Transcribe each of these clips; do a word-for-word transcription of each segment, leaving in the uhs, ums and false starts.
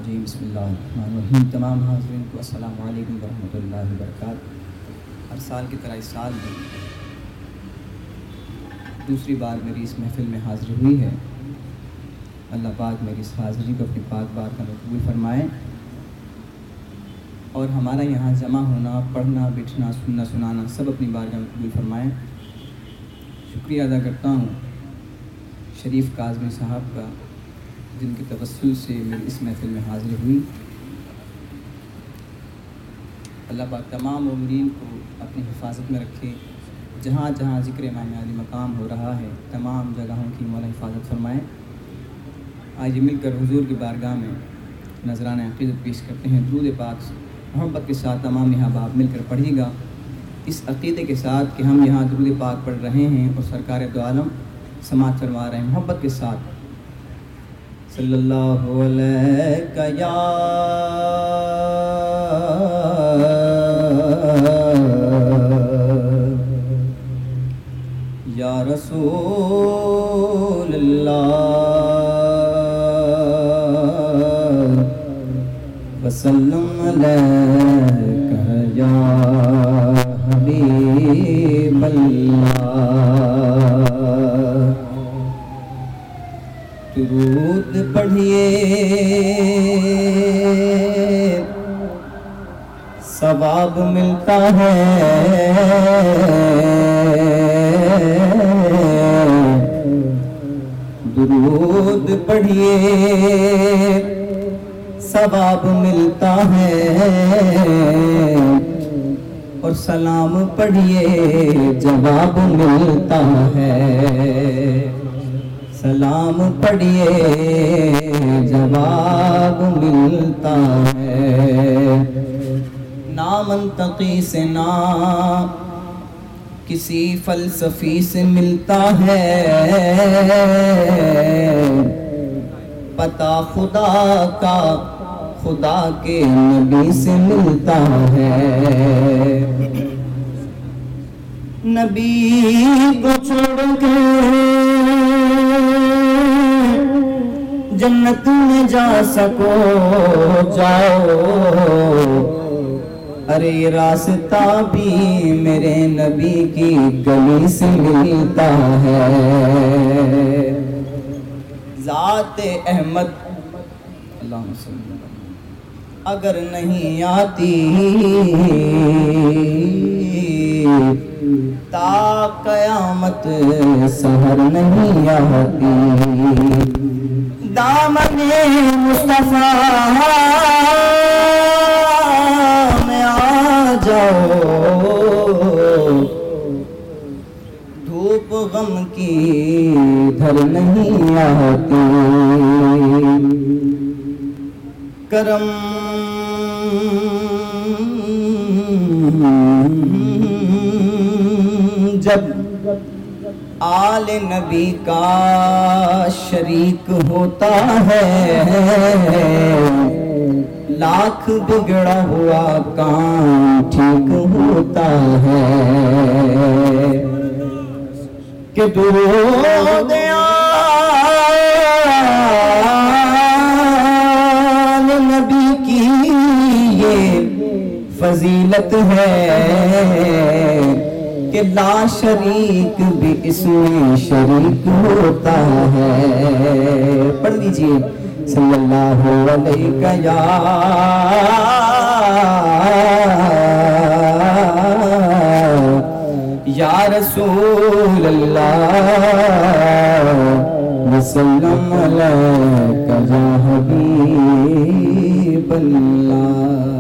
الرجیم بسم اللہ الرحمن الرحیم۔ تمام حاضرین کو السلام علیکم ورحمۃ اللہ وبرکاتہ۔ ہر سال کی طرح اس سال بھی دوسری بار میری اس محفل میں حاضری ہوئی ہے۔ اللہ پاک میری اس حاضری کو اپنی پاک بارگاہ میں قبول فرمائے اور ہمارا یہاں جمع ہونا، پڑھنا، بیٹھنا، سننا، سنانا سب اپنی بارگاہ میں قبول فرمائے۔ شکریہ ادا کرتا ہوں شریف کاظمی صاحب کا، جن کے توسل سے میری اس محفل میں حاضری ہوئی۔ اللہ پاک تمام عمرین کو اپنی حفاظت میں رکھے۔ جہاں جہاں ذکر امام علی مقام ہو رہا ہے تمام جگہوں کی مولا حفاظت فرمائے۔ آئیے مل کر حضور کی بارگاہ میں نذرانہ عقیدت پیش کرتے ہیں۔ درود پاک محبت کے ساتھ تمام احباب مل کر پڑھیے گا، اس عقیدے کے ساتھ کہ ہم یہاں درود پاک پڑھ رہے ہیں اور سرکار دو عالم سماعت فرما رہے ہیں۔ محبت کے ساتھ صلی اللہ علیہ یا یا رسول اللہ وسلم علیہ یا حبیب اللہ۔ درود پڑھیے ثواب ملتا ہے، درود پڑھیے ثواب ملتا ہے، اور سلام پڑھیے جواب ملتا ہے۔ سلام پڑھیے جواب ملتا ہے۔ نہ منطقی سے نہ کسی فلسفی سے ملتا ہے، پتہ خدا کا خدا کے نبی سے ملتا ہے۔ نبی کو چھوڑ کے جنت میں جا سکو جاؤ، ارے یہ راستہ بھی میرے نبی کی گلی سے ملتا ہے۔ ذات احمد اللہم صلی اللہ علیہ وسلم اگر نہیں آتی تا قیامت سحر نہیں آتی، دامن مصطفیٰ میں آ جاؤ، دھوپ غم کی ادھر نہیں آتی۔ کرم جب آل نبی کا شریک ہوتا ہے، لاکھ بگڑا ہوا کام ٹھیک ہوتا ہے۔ کہ درود آل نبی کی یہ فضیلت ہے کہ لا شریک بھی اس میں شریک ہوتا ہے۔ پڑھ لیجئے صلی اللہ علیہ یا یا رسول اللہ وسلم علیہ یا حبیب اللہ۔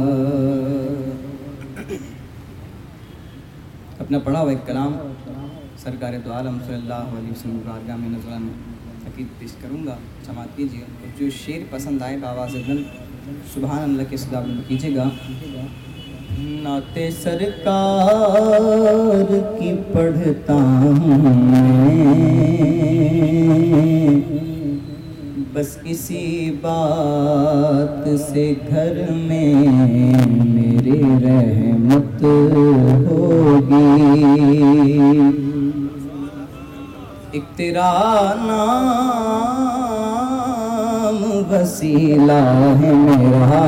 اپنا پڑھا ہوا ایک کلام سرکار دو عالم صلی اللہ علیہ وسلم بارگاہ میں نذرانہ عقیدت پیش کروں گا، سماعت کیجیے۔ اور جو شعر پسند آئے بآواز بلند سبحان اللہ کے صدا بلند کیجیے گا۔ نعت سرکار کی پڑھتا ہوں میں، بس اسی بات سے گھر میں میرے رحمت ہوگی۔ ایک تیرا نام غم وسیلہ ہے میرا،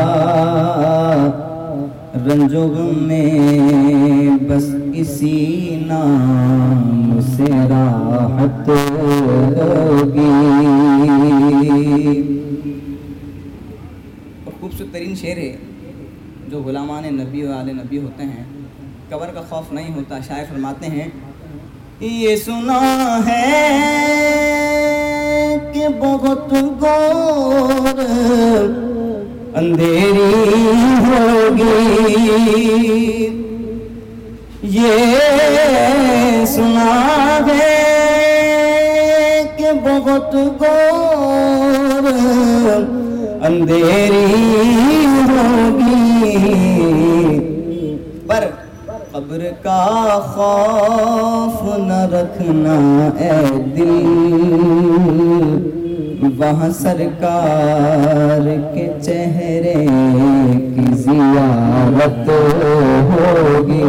رنج و غم میں بس اسی نام سے راحت ہوگی۔ اور خوبصورت ترین شعر ہے جو غلامان نبی و آل نبی ہوتے ہیں، قبر کا خوف نہیں ہوتا۔ شاعر فرماتے ہیں یہ سنا ہے کہ بہت غور اندھیری ہوگی، یہ سنا ہے کہ بہت غور اندھیری ہوگی، پر قبر کا خوف نہ رکھنا اے دل، وہاں سرکار کے چہرے کی زیارت ہوگی۔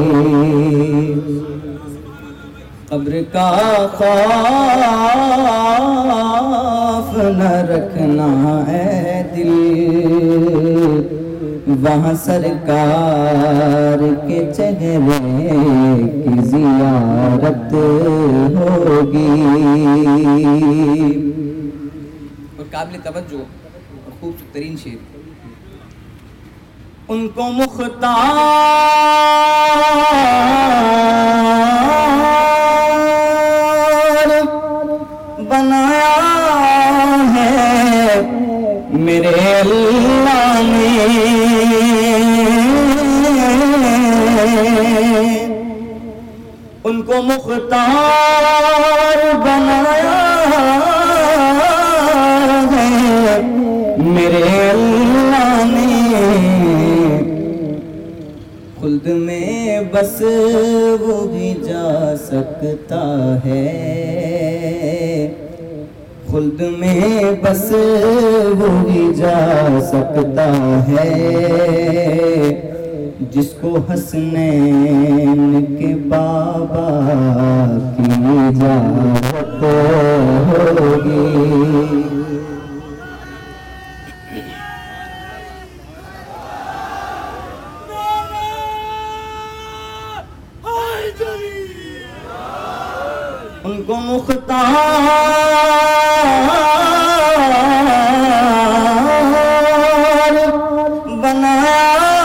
قبر کا خوف نہ رکھنا اے دل، وہاں سرکار کے چہرے کی زیارت ہوگی۔ اور قابل توجہ اور خوبصورت ترین شعر، ان کو مختار بنایا ہے میرے اللہ نے، ان کو مختار بنایا ہے میرے اللہ نے، خلد میں بس وہی جا سکتا ہے، خلد میں بس وہی جا سکتا ہے، جس کو حسنین کے بابا کی اجازت ہوگی۔ ان کو مختار بنایا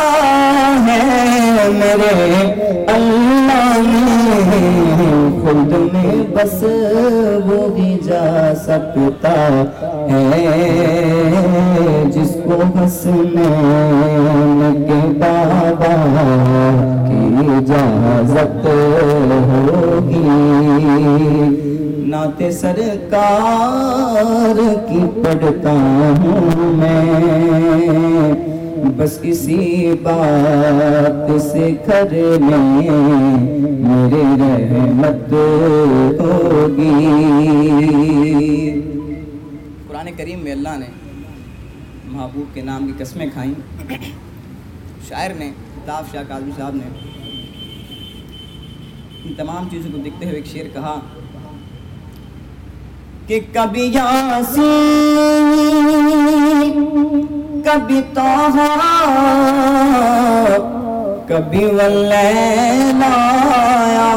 ہے میرے اللہ نے، خود میں بس وہی جا سکتا ہے، جس کو حسنین کے بابا کی اجازت ہوگی۔ نعت سرکار کی پڑھتا ہوں میں، بس اسی بات سے گھر میں میرے رحمت ہوگی۔ قرآن کریم میں اللہ نے محبوب کے نام کی قسمیں کھائیں۔ شاعر نے، طاف شاہ کاظمی صاحب نے ان تمام چیزوں کو دیکھتے ہوئے ایک شعر کہا کہ کبھی یاسین، کبھی طٰہٰ، کبھی واللیل آیا،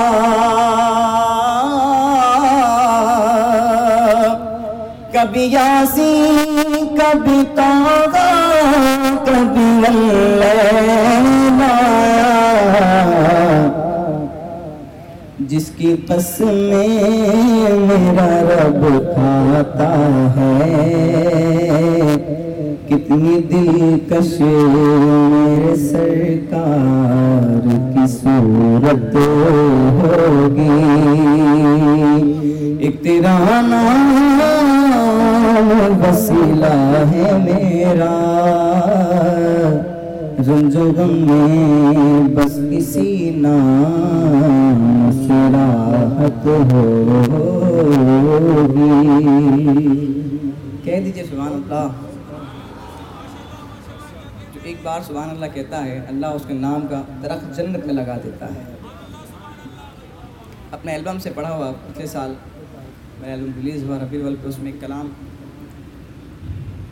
کبھی یاسین، کبھی طٰہٰ، کبھی واللیل آیا، جس کی قسمیں میرا رب کھاتا ہے، کتنی دلکش میرے سرکار کی صورت ہوگی۔ ایک تیرا نام وسیلہ ہے میرا، رنج و غم میں بس اسی نام سے راحت ہوگی۔ کہہ دیجئے سبحان اللہ۔ جو ایک بار سبحان اللہ کہتا ہے، اللہ اس کے نام کا درخت جنت میں لگا دیتا ہے۔ اپنے البم سے پڑھا ہوا پچھلے سال میرا البم ریلیز ہوا ربیع الاول پہ، اس میں ایک کلام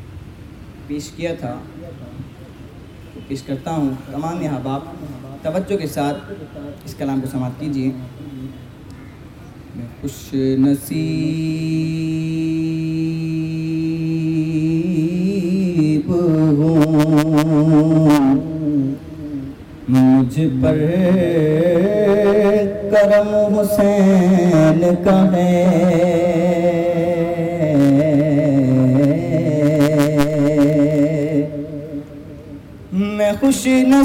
پیش کیا تھا تو پیش کرتا ہوں. تمام احباب توجہ کے ساتھ اس کلام کو سماعت کیجیے. میں خوش نصیب ہوں مجھ پر کرم حسین کا ہے. میں خوش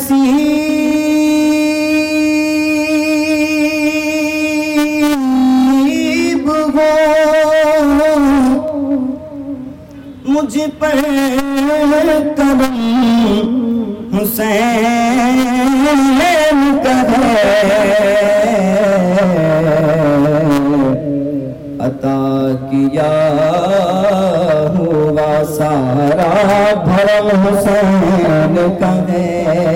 نصیب ہوں مجھ پر کرم حسین کا ہے. عطا کیا ہوا سارا بھرم حسین کا ہے.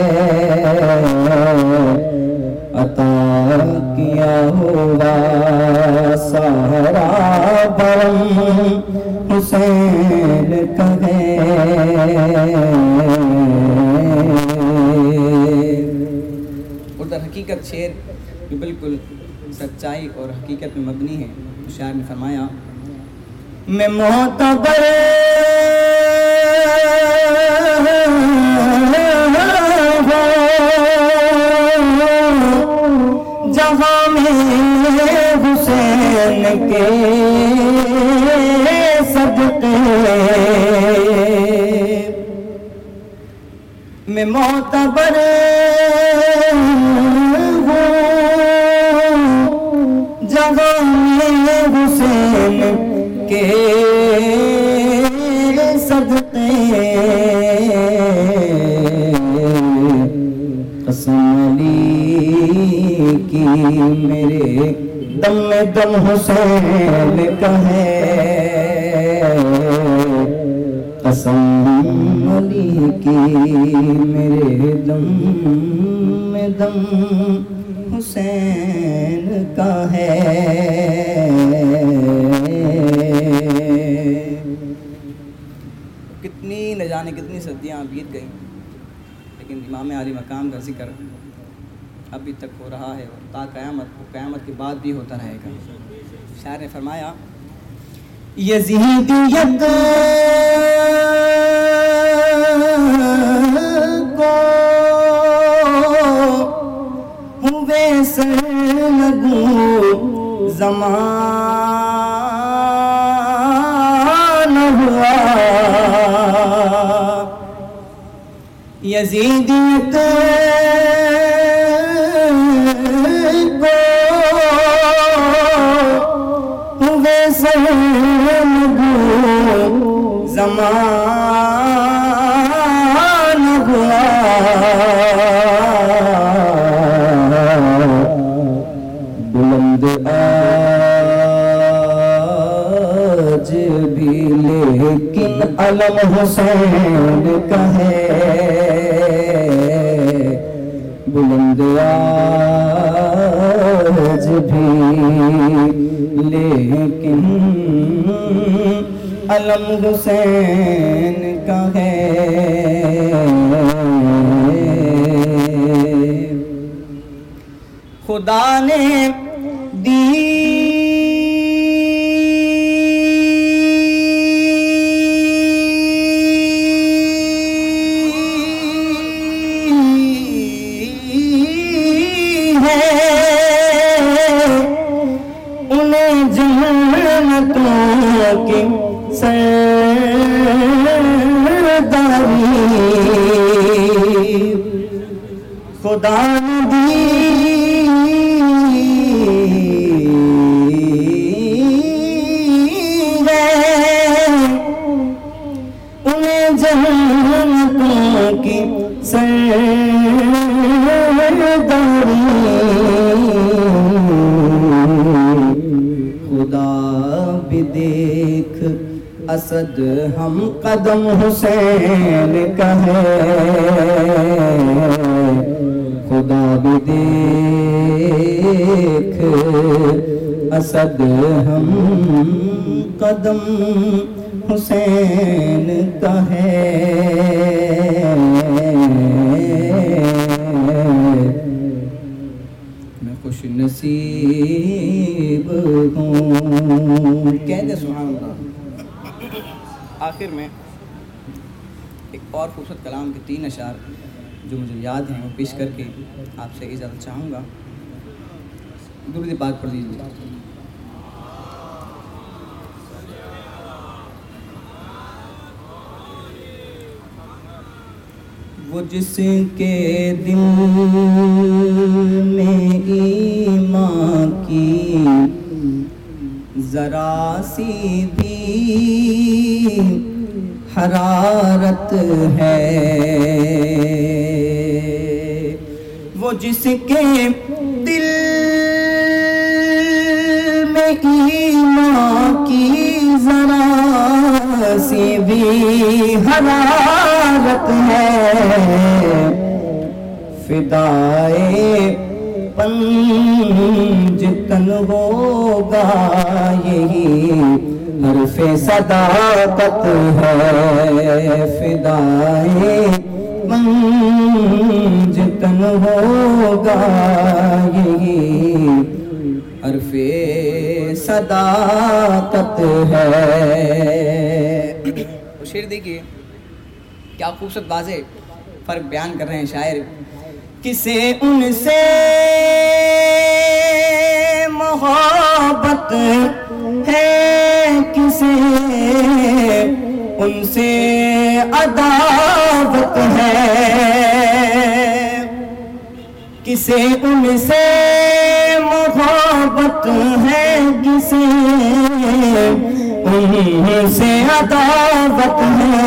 عطا کیا ہوا سارا بھرم حسین کا ہے. اور در حقیقت شعر بالکل سچائی اور حقیقت میں مبنی ہے. شاعر نے فرمایا میں معتبر جہاں میں حسین کے صدقے میں معتبر جہاں میں حسین کے صدقے قسم علی کی میرے دم میں دم حسین کا ہے. قسم علی کی میرے دم میں دم حسین کا ہے. کتنی نہ جانے کتنی صدیاں بیت گئیں لیکن امام عالی مقام کا ذکر ابھی تک ہو رہا ہے اور تا قیامت قیامت کے بعد بھی ہوتا رہے گا. شاعر نے فرمایا یزیدیت کو ہوئے سرنگو زمان ہوا. یزیدیت کو ہوئے سرنگو زمان ہوا. بلند آج بھی لیکن علم حسین کا ہے. بلند آج بھی لیکن علم حسین کا ہے. خدا نے دی ہے انہیں جنتوں کی سرداری. خدا نے دی کی سرداری. خدا بھی دیکھ اسد ہم قدم حسین کا ہے. خدا بھی دیکھ اسد ہم قدم حسین کا ہے، میں خوش نصیب ہوں۔ کہہ دے سبحان اللہ۔ آخر میں ایک اور خوبصورت کلام کے تین اشعار جو مجھے یاد ہیں وہ پیش کر کے آپ سے اجازت چاہوں گا۔ درود پاک پڑھ لیجیے۔ وہ جس کے دل میں ایمان کی ذرا سی بھی حرارت ہے، وہ جس کے دل میں ایمان کی ذرا سی بھی حرارت ہے، فدائے پنج تن ہوگا یہی حرف صداقت ہے، فدائے پنج تن ہوگا یہی حرف صداقت ہے۔ شعر دیکھیے کیا خوبصورت واضح فرق بیان کر رہے ہیں شاعر۔ کسے ان سے محبت ہے، کسے ان سے عداوت ہے، کسے ان سے محبت ہے، کسے ان سے عداوت ہے،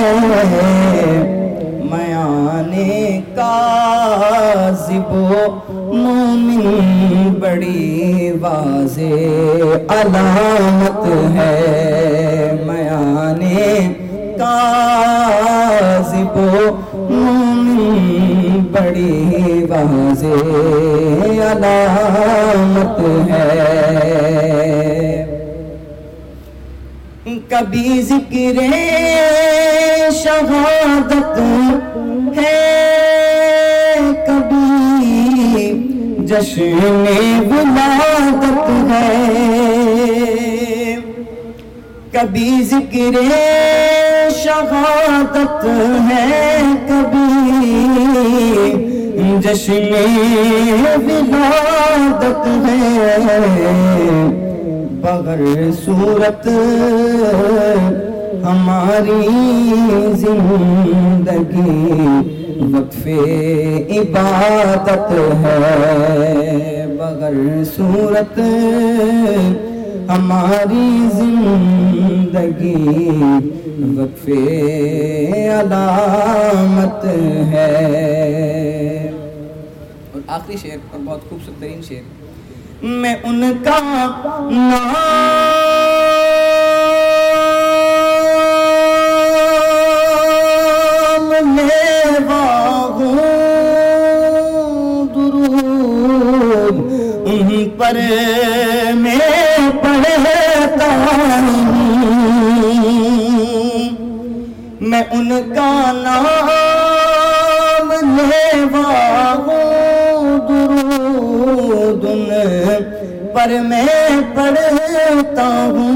میانے کاذب و مومن بڑی واضح علامت ہے، میانے کاذب و مومن بڑی واضح علامت ہے۔ کبھی ذکر شہادت ہے، کبھی جشن ولادت ہے، کبھی ذکر شہادت ہے، کبھی جشن ولادت ہے، بغیر صورت ہماری زندگی وقف عبادت ہے، بغیر صورت ہماری زندگی وقف علامت ہے۔ اور آخری شعر اور بہت خوبصورت ترین شعر، میں ان کا نام لیوا ہوں، درود ان پر میں پڑھتا ہوں، میں ان کا نام لیوا ہوں، درود ان پر میں پڑھتا ہوں،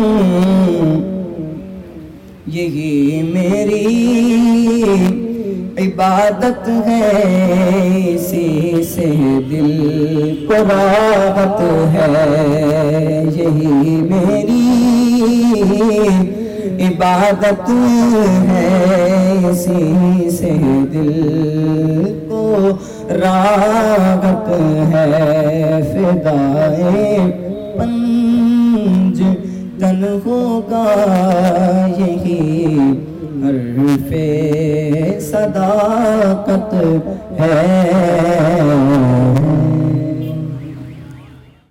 یہی میری عبادت ہے، اسی سے دل کو راحت ہے، یہی میری عبادت ہے، اسی سے دل کو راحت ہے، فدائے پنج تن ہوگا یہی حرف صداقت ہے۔